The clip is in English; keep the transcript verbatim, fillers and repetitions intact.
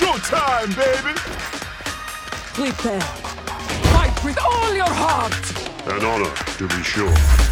showtime, baby! Prepare. Fight with all your heart! An honor, to be sure.